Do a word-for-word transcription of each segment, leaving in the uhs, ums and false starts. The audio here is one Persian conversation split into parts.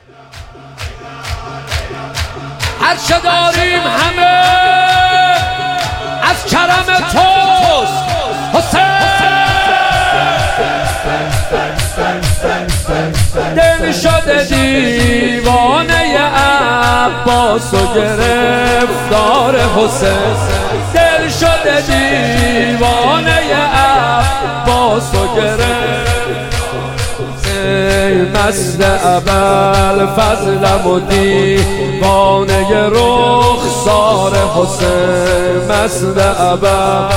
هرچه داریم همه از کرم توست حسین. دل شده دیوانه عباس و گرفتار حسین. دل شده دیوانه عباس و گرفتار مست ابوالفضلم و دیوانه رخسار حسین. مست ابا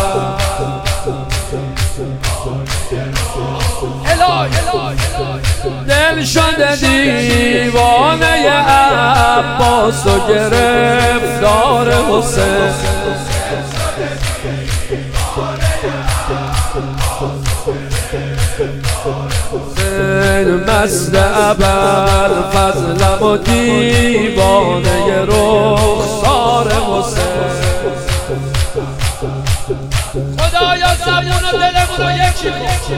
دل شده دیوانه عباس و گرفتار حسین. مست ابوالفضلم و دیوانه رخسار حسین. خدایا زبون و دلمون رو یکی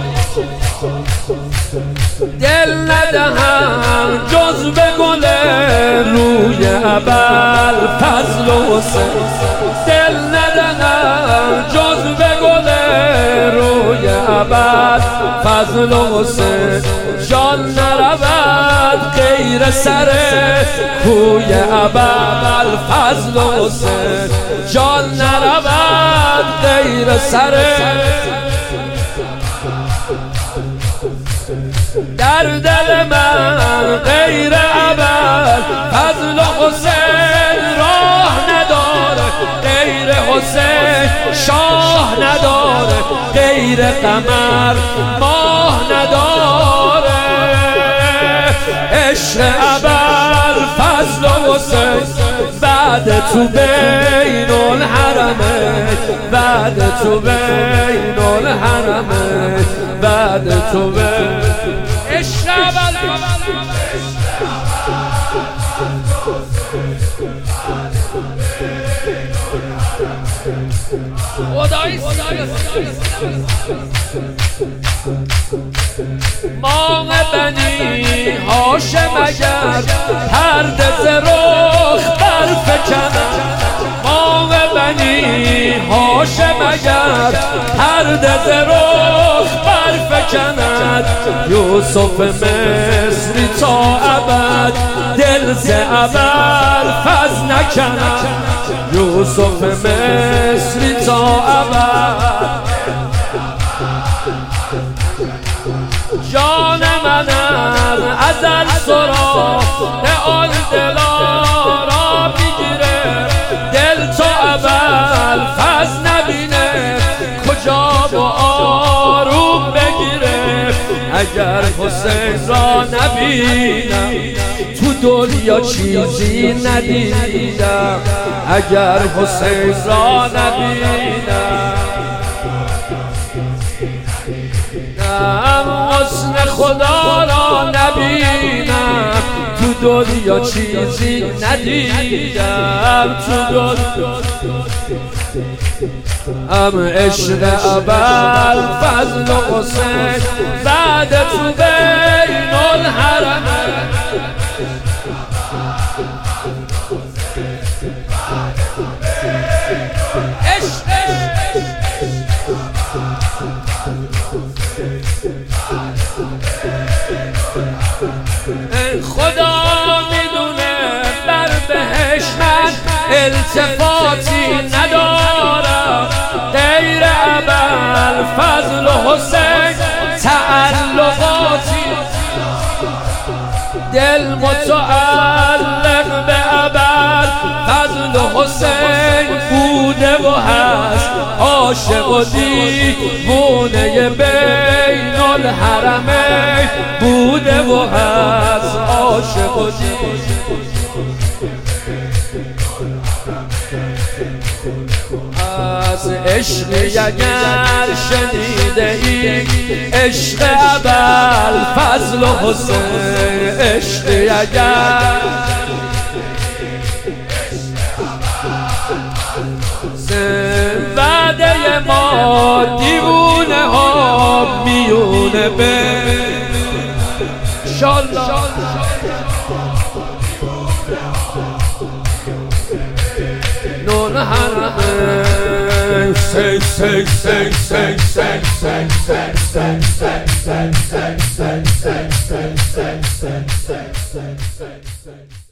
دل ندهم جز به گل روی ابوالفضل و حسین. دل ندهم جز به گل روی ابوالفضل و حسین. جان نرود غیر سر کوی ابوالفضل و حسین. جان نرود غیر سر در دل من غیر ابوالفضل و حسین. راه نداره غیر حسین، شاه نداره غیر قمر، ماه نداره. عشق ابوالفضل و حسین بعد تو بین الحرمین. بعد تو بین الحرمین. بعد تو بین عشق ابوالفضل. خدایی ماه بنی هاشم اگر پرده ز رخ برفکند. ماه بنی هاشم اگر پرده ز رخ برفکند. یوسف مصری تا ابد دل ز ابوالفضل نکند. یوسف مصری تا ابد جان من از ازل سراغ آن دلارا میگیره. دل تا ابوالفضل نبینه کجا با آروم بگیره. اگر حسین را نبینم تو دنیا چیزی ندیدم. اگر حسین را نبینم حسن خدا را نبینم تو دنیا چیزی ندیدم. تو دنیا ام عشق ابوالفضل و حسین بعد تو بین الحرمین. خدا میدونه بر بهش من التفاتی ندارم غیر ابوالفضل و حسین تعلقاتی. دل متعلق به ابوالفضل و حسین بوده و هست. عاشق و دیوانه بین الحرمین بوده و هست. عاشق و دیوانه از عشقی اگر شنیده ای عشق ابوالفضل و حسین. عشقی اگر وعده ما دیوونه ها میونه به شالله نون حرمه سنگ سنگ سنگ سنگ سنگ سنگ سنگ سنگ سنگ سنگ سنگ سنگ سنگ سنگ سنگ سنگ سنگ سنگ